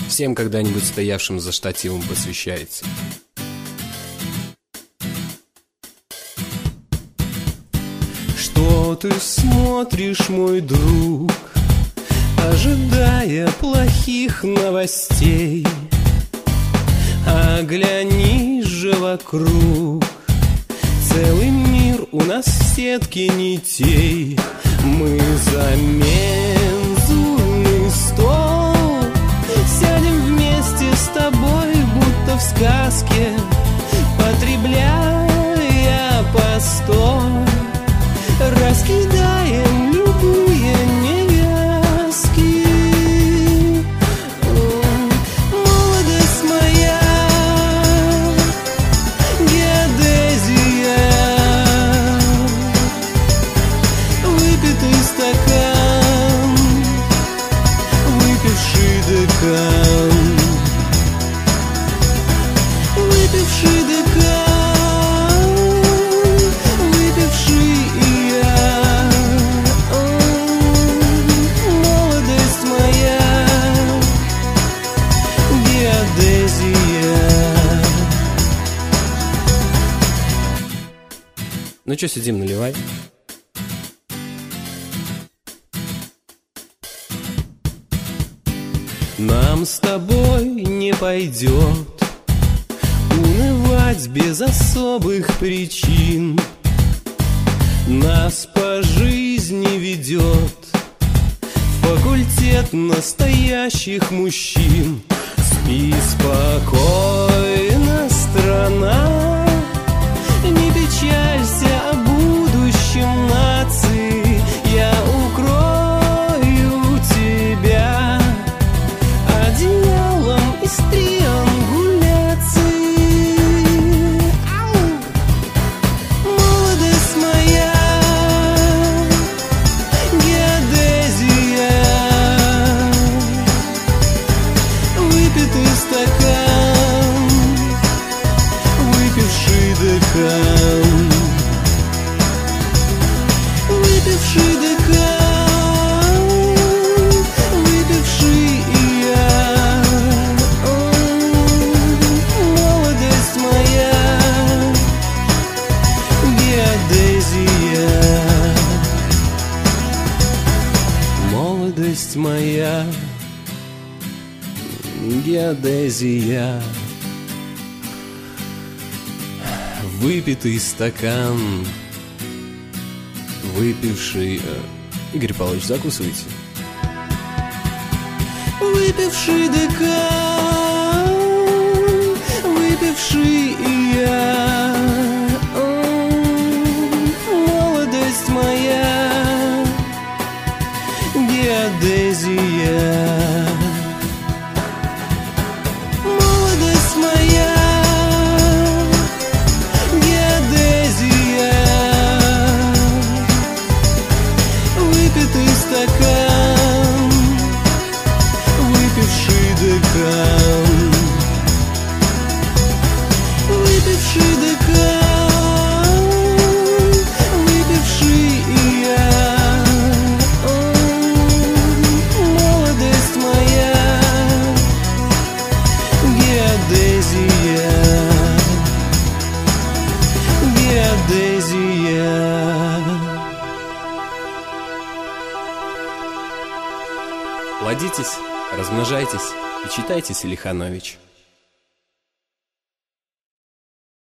всем когда-нибудь стоявшим за штативом посвящается. Что ты смотришь, мой друг, ожидая плохих новостей? Оглянись же вокруг, целый мир у нас в сетке нитей. Мы за мензурный стол сядем вместе с тобой, будто в сказке, потребляя постой, раскидаем любые невязки. Молодость моя, геодезия, выпитый стакан, выпивший декан, выпивший декан, выпивший и я. Молодость моя, геодезия. Ну чё сидим, наливай. Нам с тобой не пойдет унывать без особых причин. Нас по жизни ведет факультет настоящих мужчин. Спи спокойно, страна, не печалься о будущем нации. Я укрою тебя одеялом из триангуляции. Молодость моя, геодезия, выпитый стакан, выпивший декан, выпивший декан, выпивший и я. Молодость моя, геодезия. Молодость моя, геодезия. Выпитый стакан, выпивший... Игорь Павлович, закусывайте. Выпивший декан, выпивший и я. Молодость моя, геодезия. Молодость моя, геодезия. Выпитый стакан, выпивший декан, выпивший декан, выпивший и я. Молодость моя, геодезия, геодезия. Плодитесь, размножайтесь и читайте Селиханович.